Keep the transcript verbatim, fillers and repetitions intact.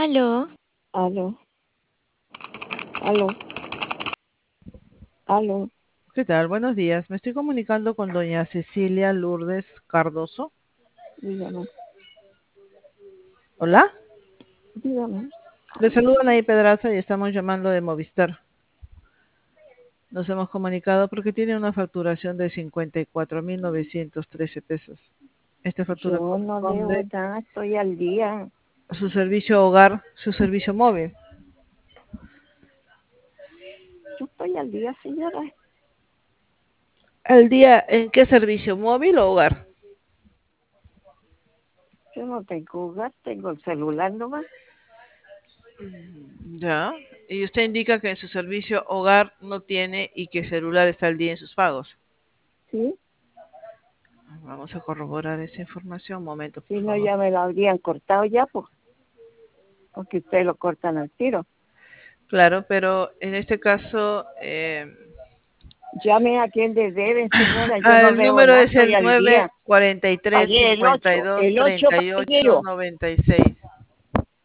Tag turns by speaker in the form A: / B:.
A: Aló,
B: Aló, aló, aló,
C: ¿Qué tal? Buenos días. Me estoy comunicando con doña Cecilia Lourdes Cardoso.
B: dígame,
C: Hola.
B: dígame.
C: Le saludan ahí Pedraza y estamos llamando de Movistar. Nos hemos comunicado porque tiene una facturación de cincuenta y cuatro mil novecientos trece pesos. Esta factura
B: Yo no debo
C: corresponde
B: nada, estoy al día.
C: a su servicio hogar, su servicio móvil.
B: Yo estoy al día, señora.
C: ¿Al día en qué servicio móvil o hogar?
B: Yo no tengo hogar, tengo el celular nomás.
C: Ya. Y usted indica que en su servicio hogar no tiene y que celular está al día en sus pagos.
B: ¿Sí?
C: Vamos a corroborar esa información. Un momento,
B: Si
C: por
B: no,
C: favor.
B: ya me lo habrían cortado ya, pues, porque ustedes lo cortan al tiro.
C: Claro, pero en este caso, eh,
B: Llame a quien le deben, señora. Yo
C: ah,
B: no
C: el
B: debo
C: número
B: nada,
C: es
B: estoy
C: el
B: al
C: nueve
B: día.
C: cuarenta y tres
B: Pagué el
C: cincuenta y
B: ocho,
C: dos
B: el ocho
C: treinta y
B: pagué
C: ocho
B: yo.
C: noventa y seis.